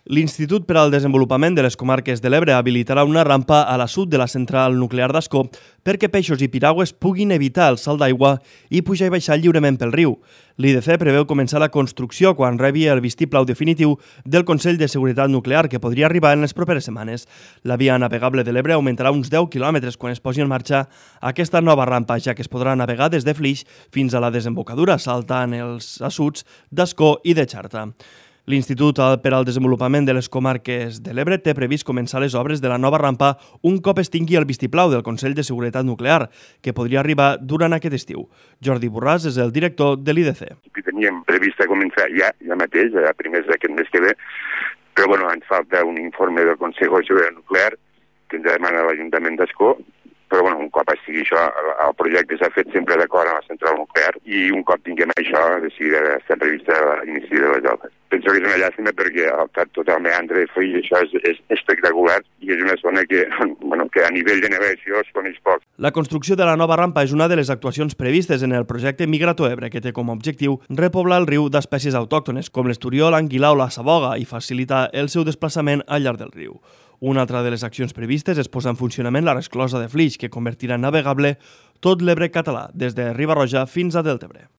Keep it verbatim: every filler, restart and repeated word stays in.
L'Institut per al Desenvolupament de les Comarques de l'Ebre habilitarà una rampa a la sud de la central nuclear d'Ascó perquè peixos i piragües puguin evitar el salt d'aigua i pujar i baixar lliurement pel riu. L'I D C preveu començar la construcció quan rebi el vistiplau definitiu del Consell de Seguretat Nuclear, que podria arribar en les properes setmanes. La via navegable de l'Ebre augmentarà uns deu quilòmetres quan es posi en marxa aquesta nova rampa, ja que es podrà navegar des de Flix fins a la desembocadura, saltant els assuts d'Ascó i de Xarta. L'Institut per al Desenvolupament de les Comarques de l'Ebre té previst començar les obres de la nova rampa un cop es tingui el vistiplau del Consell de Seguretat Nuclear, que podria arribar durant aquest estiu. Jordi Borràs és el director de l'I D C. Teníem previst començar ja, ja mateix, a primers d'aquest mes que ve, però bueno, ens falta un informe del Consejo de Seguretat Nuclear que ens ha demanat l'Ajuntament d'Ascó, però bueno, un cop estigui això, el projecte s'ha fet sempre d'acord amb la central nuclear i un cop tinguem això, de seguida està prevista l'inici de les obres. Penso que és una llàstima perquè està totalment entre de Flix i això és, és espectacular i és una zona que, bueno, que a nivell de navegació es coneix poc. La construcció de la nova rampa és una de les actuacions previstes en el projecte Migrato Ebre, que té com a objectiu repoblar el riu d'espècies autòctones com l'esturiola, l'anguila o la saboga i facilitar el seu desplaçament al llarg del riu. Una altra de les accions previstes és posar en funcionament la resclosa de Flix, que convertirà en navegable tot l'Ebre català, des de Riba-roja fins a Deltebre.